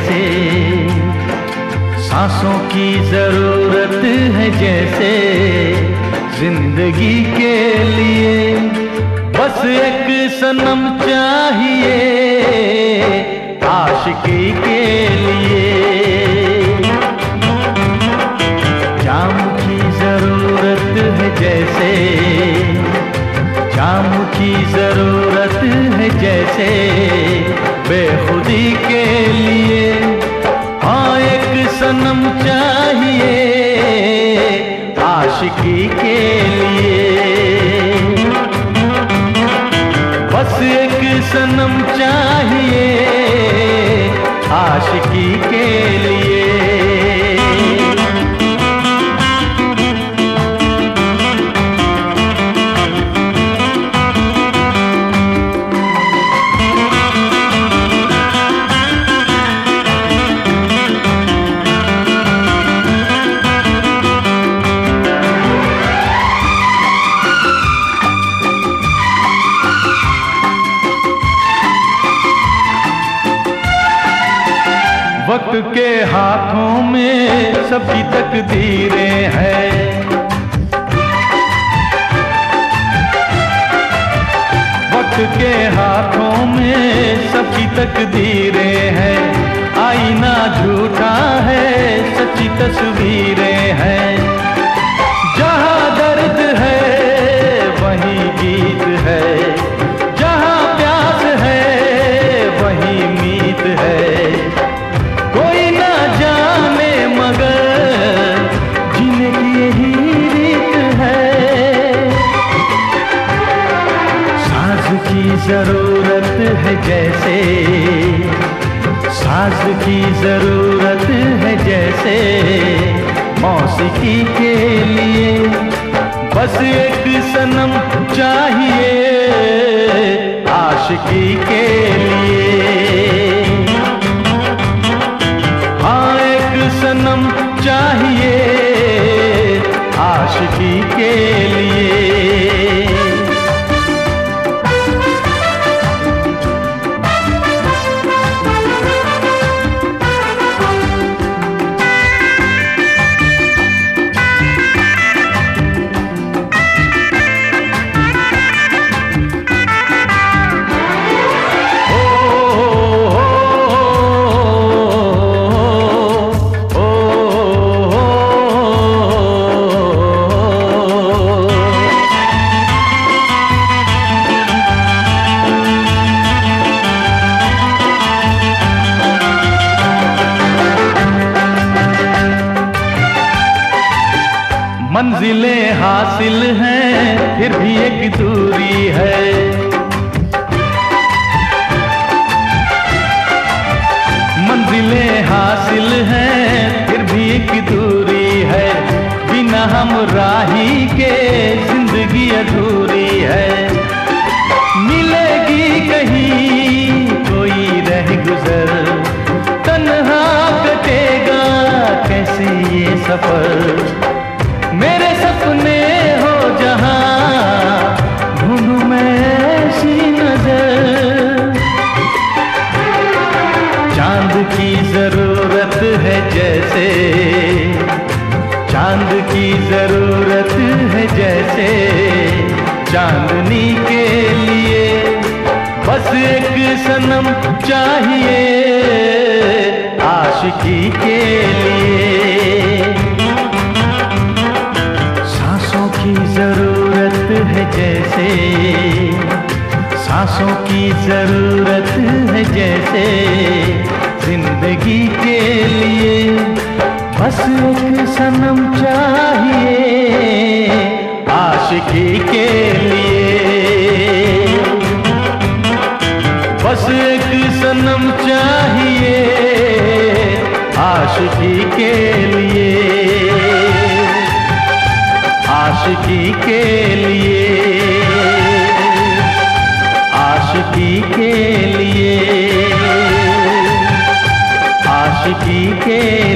जैसे, सांसों की जरूरत है जैसे, जिंदगी के लिए बस एक सनम चाहिए आशिकी के लिए। जाम की जरूरत है जैसे, जाम की जरूरत है जैसे, बेखुदी के लिए हाँ एक सनम चाहिए आशिकी के लिए। बस एक सनम चाहिए आशिकी के लिए। वक्त के हाथों में सबकी तकदीरें हैं, वक्त के हाथों में सबकी तकदीरें हैं। आईना झूठा है सच्ची तस्वीरें हैं, जहाँ दर्द है वहीं गीत है, जहाँ प्यास है वहीं मीत है। कोई ना जाने मगर जीने की यही रीत है। साज की जरूरत है जैसे, साज की जरूरत है जैसे, मौसीकी के लिए बस एक सनम चाहिए आशिकी के लिए। सनम चाहिए आशिकी के लिए। मंजिलें हासिल हैं फिर भी एक दूरी है, मंजिलें हासिल हैं फिर भी एक दूरी है। बिना हमराही के जिंदगी अधूरी है। मिलेगी कहीं कोई रह गुजर, तन्हा कटेगा कैसे ये सफर। मेरे सपने हो जहां ढूंढूं मैं ऐसी नजर, चांद की जरूरत है जैसे, चांद की जरूरत है जैसे, चांदनी के लिए बस एक सनम चाहिए आशिकी के लिए। की जरूरत है जैसे, सांसों की जरूरत है जैसे, जिंदगी के लिए बस एक सनम चाहिए आशिकी के लिए। बस एक सनम चाहिए आशिकी के लिए, आशिकी के लिए, आशिकी के लिए, आशिकी के